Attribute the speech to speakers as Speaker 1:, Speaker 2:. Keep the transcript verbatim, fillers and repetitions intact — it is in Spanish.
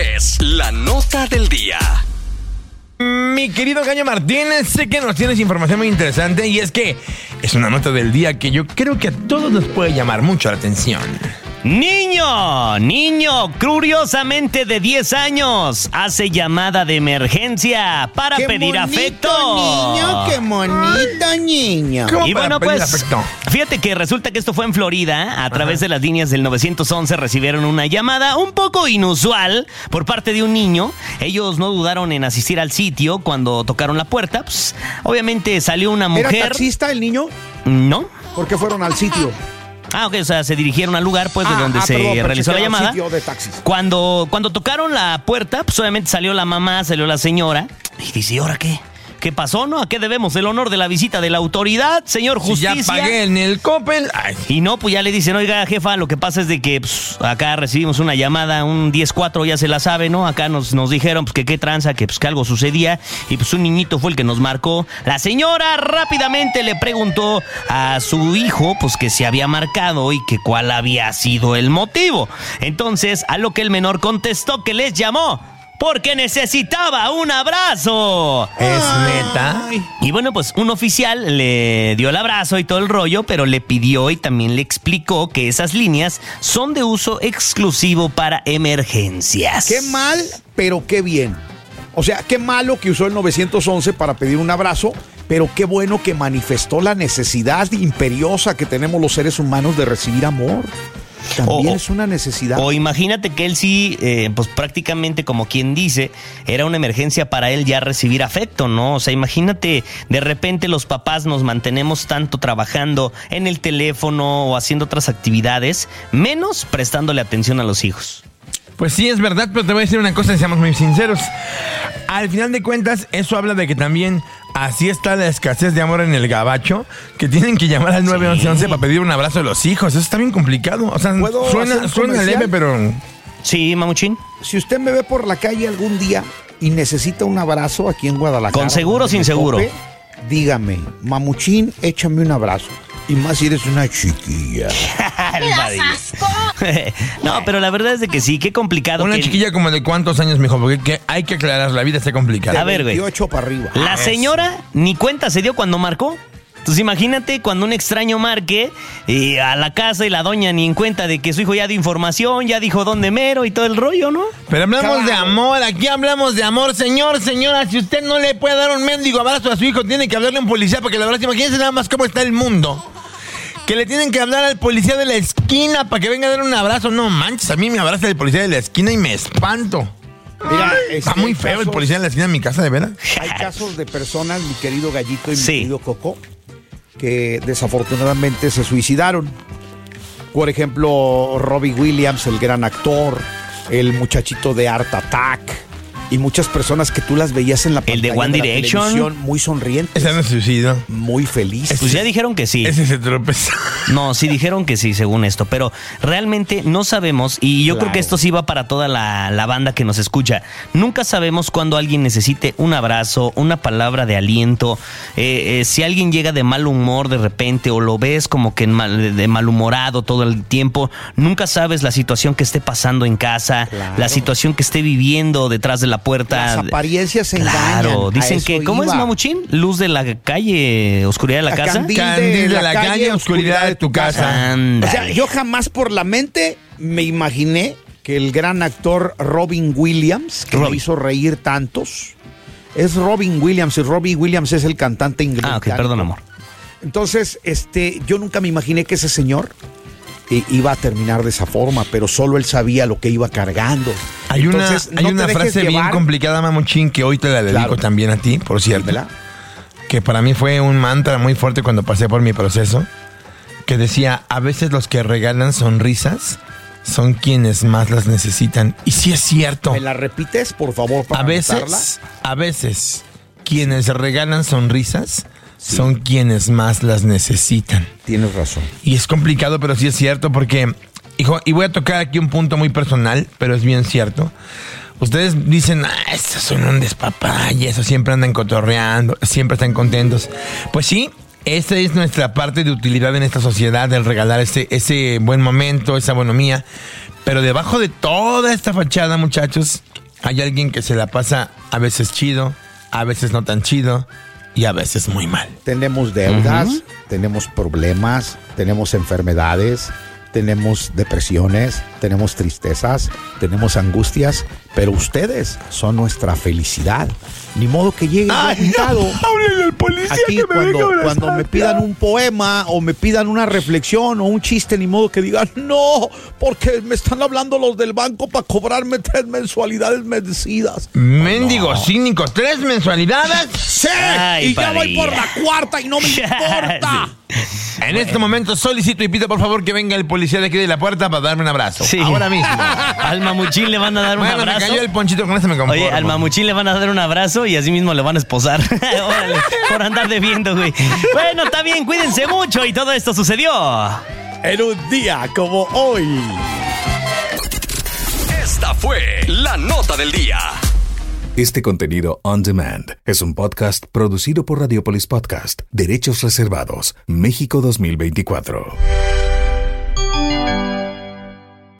Speaker 1: es la nota del día.
Speaker 2: Mi querido Gallo Martínez, sé que nos tienes información muy interesante y es que es una nota del día que yo creo que a todos nos puede llamar mucho la atención.
Speaker 3: Niño, niño, curiosamente de diez años, hace llamada de emergencia para
Speaker 4: qué
Speaker 3: pedir
Speaker 4: bonito,
Speaker 3: afecto.
Speaker 4: Niño, qué bonito, niño.
Speaker 2: ¿Cómo
Speaker 3: Y
Speaker 2: para
Speaker 3: bueno,
Speaker 2: pedir
Speaker 3: pues,
Speaker 2: afecto?
Speaker 3: fíjate que resulta que esto fue en Florida. A través de las líneas del nueve once recibieron una llamada un poco inusual por parte de un niño. Ellos no dudaron en asistir al sitio cuando tocaron la puerta. Pues, obviamente salió una mujer.
Speaker 4: ¿Era taxista el niño?
Speaker 3: No.
Speaker 4: ¿Por qué fueron al sitio?
Speaker 3: Ah, ok, o sea, se dirigieron al lugar pues de
Speaker 4: Ah,
Speaker 3: donde
Speaker 4: ah,
Speaker 3: se
Speaker 4: perdón, pensé
Speaker 3: realizó
Speaker 4: que
Speaker 3: la
Speaker 4: era un
Speaker 3: llamada.
Speaker 4: sitio de taxis.
Speaker 3: Cuando, cuando tocaron la puerta, pues obviamente salió la mamá, salió la señora. Y dice, ¿y ahora qué? ¿Qué pasó, no? ¿A qué debemos el honor de la visita de la autoridad, señor Justicia?
Speaker 2: Si ya pagué en el Coppel. Ay.
Speaker 3: Y no, pues ya le dicen, oiga, jefa, lo que pasa es de que pues, acá recibimos una llamada, un diez cuatro, ya se la sabe, ¿no? Acá nos, nos dijeron pues, que qué tranza, que, pues, que algo sucedía, y pues un niñito fue el que nos marcó. La señora rápidamente le preguntó a su hijo, pues que se había marcado y que cuál había sido el motivo. Entonces, a lo que el menor contestó que les llamó porque necesitaba un abrazo.
Speaker 2: ¿Es neta?
Speaker 3: Y bueno, pues un oficial le dio el abrazo y todo el rollo, pero le pidió y también le explicó que esas líneas son de uso exclusivo para emergencias.
Speaker 4: Qué mal, pero qué bien. O sea, qué malo que usó el nueve once para pedir un abrazo, pero qué bueno que manifestó la necesidad imperiosa que tenemos los seres humanos de recibir amor. También
Speaker 3: O-
Speaker 4: es una necesidad.
Speaker 3: O imagínate que él sí, eh, pues prácticamente como quien dice, era una emergencia para él ya recibir afecto, ¿no? O sea, imagínate, de repente los papás nos mantenemos tanto trabajando en el teléfono o haciendo otras actividades, menos prestándole atención a los hijos.
Speaker 2: Pues sí, es verdad, pero te voy a decir una cosa, seamos muy sinceros. Al final de cuentas, eso habla de que también así está la escasez de amor en el gabacho, que tienen que llamar al nueve once para pedir un abrazo de los hijos. Eso está bien complicado. O sea,
Speaker 4: ¿Puedo hacer
Speaker 2: suena,
Speaker 4: un
Speaker 2: suena
Speaker 4: comercial?
Speaker 2: leve, pero...
Speaker 3: Sí, mamuchín.
Speaker 4: Si usted me ve por la calle algún día y necesita un abrazo aquí en Guadalajara,
Speaker 3: ¿Con seguro o sin
Speaker 4: me
Speaker 3: seguro?
Speaker 4: tope, dígame, mamuchín, échame un abrazo. Y más si eres una chiquilla.
Speaker 3: El padrino. No, pero la verdad es de que sí, qué complicado.
Speaker 2: Una
Speaker 3: que...
Speaker 2: chiquilla como de cuántos años, mijo, porque que hay que aclarar, la vida está complicada.
Speaker 3: A ver, güey.
Speaker 4: veintiocho para arriba.
Speaker 3: La señora ni cuenta se dio cuando marcó. Entonces imagínate cuando un extraño marque y a la casa y la doña ni en cuenta de que su hijo ya dio información, ya dijo dónde mero y todo el rollo, ¿no?
Speaker 2: Pero hablamos de
Speaker 4: Claro.
Speaker 2: amor, aquí hablamos de amor, señor, señora. Si usted no le puede dar un mendigo abrazo a su hijo, tiene que hablarle a un policía para que le abrace. Imagínense nada más cómo está el mundo. Que le tienen que hablar al policía de la esquina para que venga a dar un abrazo. No manches, a mí me abraza el policía de la esquina y me espanto.
Speaker 4: Mira,
Speaker 2: Está
Speaker 4: este,
Speaker 2: muy
Speaker 4: hay
Speaker 2: feo el
Speaker 4: casos-
Speaker 2: policía de la esquina en mi casa, de veras.
Speaker 4: Hay casos de personas, mi querido Gallito y mi
Speaker 3: Sí.
Speaker 4: querido Coco, que desafortunadamente se suicidaron. Por ejemplo, Robbie Williams, el gran actor, el muchachito de Art Attack y muchas personas que tú las veías en la
Speaker 3: El de
Speaker 4: pantalla
Speaker 3: One
Speaker 4: la
Speaker 3: Direction.
Speaker 4: televisión, muy sonrientes,
Speaker 2: Ese no se suicidó.
Speaker 4: muy felices.
Speaker 3: Pues ya dijeron que sí.
Speaker 2: Ese se tropezó.
Speaker 3: No, sí dijeron que sí, según esto, pero realmente no sabemos, y yo
Speaker 4: Claro.
Speaker 3: creo que esto sí va para toda la, la banda que nos escucha. Nunca sabemos cuándo alguien necesite un abrazo, una palabra de aliento, eh, eh, si alguien llega de mal humor de repente o lo ves como que en mal- de malhumorado todo el tiempo, nunca sabes la situación que esté pasando en casa,
Speaker 4: Claro.
Speaker 3: la situación que esté viviendo detrás de la puerta.
Speaker 4: Las apariencias engañan.
Speaker 3: Claro,
Speaker 4: a
Speaker 3: dicen
Speaker 4: eso
Speaker 3: que, ¿cómo es,
Speaker 4: iba.
Speaker 3: Mamuchín? Luz de la calle, oscuridad de la
Speaker 4: A
Speaker 3: casa.
Speaker 4: Candil.
Speaker 2: Candil de la calle, oscuridad de tu casa.
Speaker 4: O
Speaker 3: Ándale.
Speaker 4: sea, yo jamás por la mente me imaginé que el gran actor Robin Williams, que me
Speaker 3: Robin.
Speaker 4: hizo reír tantos, es Robin Williams, y Robbie Williams es el cantante inglés.
Speaker 3: Ah, ok, perdón, amor.
Speaker 4: Entonces, este, yo nunca me imaginé que ese señor eh, iba a terminar de esa forma, pero solo él sabía lo que iba cargando.
Speaker 2: Hay una,
Speaker 4: Entonces,
Speaker 2: hay
Speaker 4: no
Speaker 2: una
Speaker 4: te dejes
Speaker 2: frase bien
Speaker 4: llevar,
Speaker 2: complicada, Mamuchín, que hoy te la dedico
Speaker 4: Claro.
Speaker 2: también a ti, por cierto.
Speaker 4: ¿verdad?
Speaker 2: Que para mí fue un mantra muy fuerte cuando pasé por mi proceso, que decía, a veces los que regalan sonrisas son quienes más las necesitan. Y sí es cierto.
Speaker 4: ¿Me la repites, por favor, para
Speaker 2: A veces,
Speaker 4: anotarla?
Speaker 2: a veces, quienes regalan sonrisas son quienes más las necesitan.
Speaker 4: Tienes razón.
Speaker 2: Y es complicado, pero sí es cierto porque, hijo, y voy a tocar aquí un punto muy personal, pero es bien cierto. Ustedes dicen, ah, estos son un despapalle, eso siempre andan cotorreando, siempre están contentos. Pues sí, esa es nuestra parte de utilidad en esta sociedad, el regalar ese, ese buen momento, esa bonomía. Pero debajo de toda esta fachada, muchachos, hay alguien que se la pasa a veces chido, a veces no tan chido y a veces muy mal.
Speaker 4: Tenemos deudas, uh-huh. tenemos problemas, tenemos enfermedades, tenemos depresiones, tenemos tristezas, tenemos angustias, pero ustedes son nuestra felicidad. Ni modo que llegue agitado.
Speaker 2: No, háblenle al policía
Speaker 4: aquí
Speaker 2: que me
Speaker 4: cuando,
Speaker 2: venga
Speaker 4: cuando me pidan un poema o me pidan una reflexión o un chiste, ni modo que digan, no, porque me están hablando los del banco para cobrarme tres mensualidades vencidas.
Speaker 2: Mendigo
Speaker 4: no.
Speaker 2: cínico, ¿tres mensualidades?
Speaker 4: Sí,
Speaker 3: Ay,
Speaker 4: y ya
Speaker 3: padilla.
Speaker 4: voy por la cuarta y no me importa.
Speaker 2: En este momento solicito y pido por favor que venga el policía de aquí de la puerta para darme un abrazo.
Speaker 3: Sí.
Speaker 2: Ahora mismo.
Speaker 3: Al mamuchín le van a dar un
Speaker 2: Bueno,
Speaker 3: abrazo.
Speaker 2: me cayó el ponchito, con ese me conformo.
Speaker 3: Oye, al mamuchín le van a dar un abrazo y así mismo le van a esposar. Órale, por andar de viento, güey. Bueno, está bien, cuídense mucho y todo esto sucedió
Speaker 4: En un día como hoy.
Speaker 1: Esta fue la nota del día.
Speaker 5: Este contenido on demand es un podcast producido por Radiopolis Podcast, Derechos Reservados, México dos mil veinticuatro.